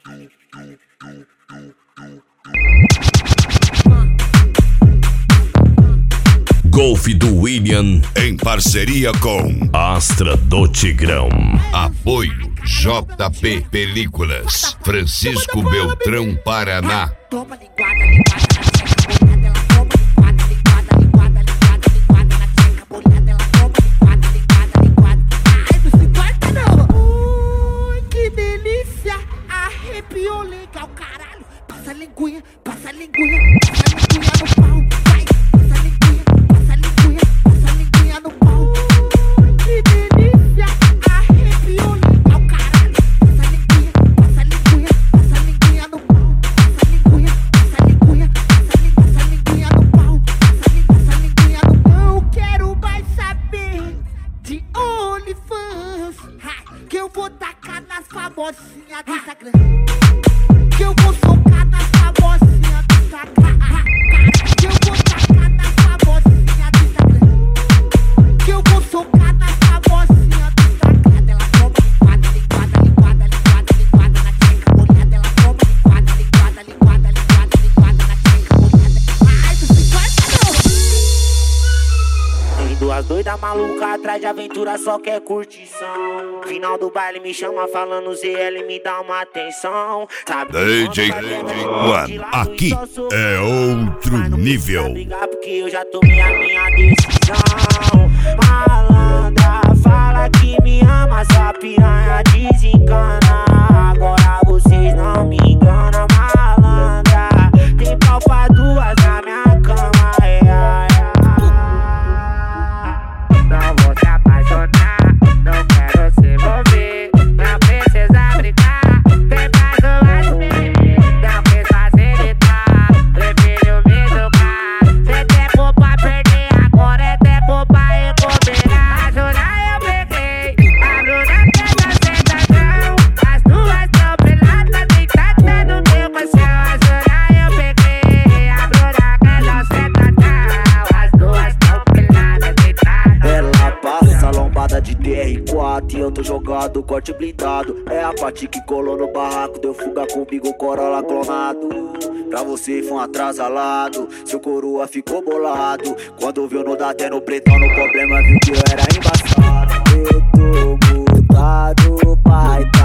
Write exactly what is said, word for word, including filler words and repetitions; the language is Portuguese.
Golfe do William em parceria com Astra do Tigrão. Apoio J P Películas, Francisco Beltrão, Paraná. Toma linguada, linguada na tcheca, bolhada, ela toma linguada, linguada, linguada, linguada, linguada na tcheca, bolhada, ela toma linguada, linguada, linguada. Ai, não se importa não. Ui, que delícia, arrepiou legal, caralho. Passa a linguinha, passa a linguinha, passa a linguinha no pau, vai. Passa a linguinha, passa a linguinha, passa a linguinha no pau. Ui, que delícia, arrepiou legal, caralho. Passa a linguinha, passa a linguinha, passa a linguinha no pau. Passa a linguinha, passa a linguinha, passa a linguinha, passa a linguinha no pau. Passa a linguinha, passa a linguinha no pau. Eu quero mais saber de OnlyFans, ha, que eu vou tacar nas famosinhas do Instagram. Que eu vou socar nas famosinhas do Instagram. Que eu vou tacar nas famosinhas do Instagram. Que eu vou socar nas famosinhas do Instagram. Ela toma linguada, linguada, linguada, linguada na tcheca, bolhada. Ela toma linguada, linguada, linguada, linguada, linguada na tcheca, bolhada. Ai, não se importa não. Tem duas doidas malucas atrás de aventura, só quer curtição. Final do baile me chama falando Z L, me dá uma atenção. Sabe D J One, aqui é outro nível. Porque eu já tomei a minha decisão. Malandra, fala que me ama, sua piranha desencana. Agora vocês não me enganam, malandra. Tem pau pra duas na minha cama, é, é, é. Não vou se apaixonar, não quero se envolver. Não precisa brigar, tem mais duas meninas. Não quis facilitar, prefiro me jogar. Cê tempo pra perder, agora é tempo pra recuperar. A Juna eu peguei, a Bruna fez a sentação. As duas tão peladas, deitada no meu colchão. A Juna eu peguei, a Bruna fez a sentação. As duas tão peladas, deitadas. Ela passa lombada de D R quatro e eu tô jogado, corte blindado. É a parte que colou no barraco, deu fuga comigo, Corolla clonado. Pra você foi um atrasalado, seu coroa ficou bolado. Quando viu no até no pretão, no problema viu que eu era embaçado. Eu tô mudado, pai, tá